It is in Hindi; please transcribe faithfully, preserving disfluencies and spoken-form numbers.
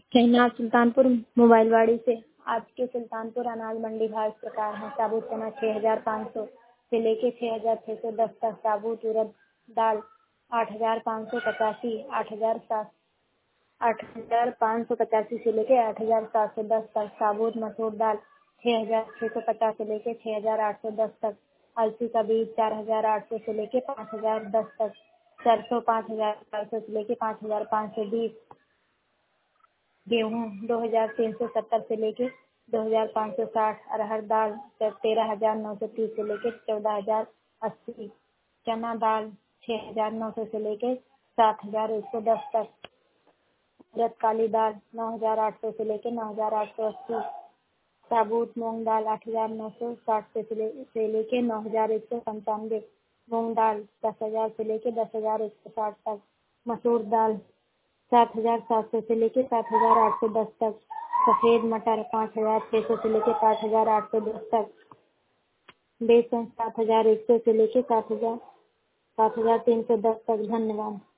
शहनाज सुल्तानपुर मोबाइलवाड़ी से। आज के सुल्तानपुर अनाज मंडी भाव इस प्रकार है। साबुत चना छः हज़ार पाँच सौ से लेके छः हज़ार छः सौ दस तक। साबुत उड़द दाल आठ हज़ार पाँच सौ पचासी आठ हज़ार सात आठ हज़ार पाँच सौ पचासी से लेके आठ हज़ार सात सौ दस तक। साबुत मसूर दाल छः हज़ार छः सौ पचास से लेके छः हज़ार आठ सौ दस तक। अलसी का बीज चार हज़ार आठ सौ से लेके पाँच हज़ार दस तक। सरसों पाँच हज़ार चार सौ से लेके पाँच हज़ार पाँच सौ बीस। गेहूँ दो हज़ार तीन सौ सत्तर से लेके दो हज़ार पाँच सौ साठ। अरहर दाल तेरह हज़ार नौ सौ तीस से लेके चौदह हज़ार अस्सी। चना दाल छः हज़ार नौ सौ से लेके सात हज़ार एक सौ दस तक। उड़द काली दाल नौ हज़ार आठ सौ से लेके नौ हज़ार आठ सौ अस्सी। साबुत मूंग दाल आठ हज़ार नौ सौ साठ से ले से लेके नौ हज़ार एक सौ पंचानवे। मूंग दाल दस हज़ार से लेके दस हज़ार एक सौ साठ तक। मसूर दाल सात हज़ार सात सौ से लेके सात हज़ार आठ सौ दस तक। सफ़ेद मटर पाँच हज़ार छः सौ से लेके पाँच हज़ार आठ सौ दस तक। बेसन सात हज़ार एक सौ से लेके सात हज़ार सात हज़ार तीन सौ दस तक। धन्यवाद।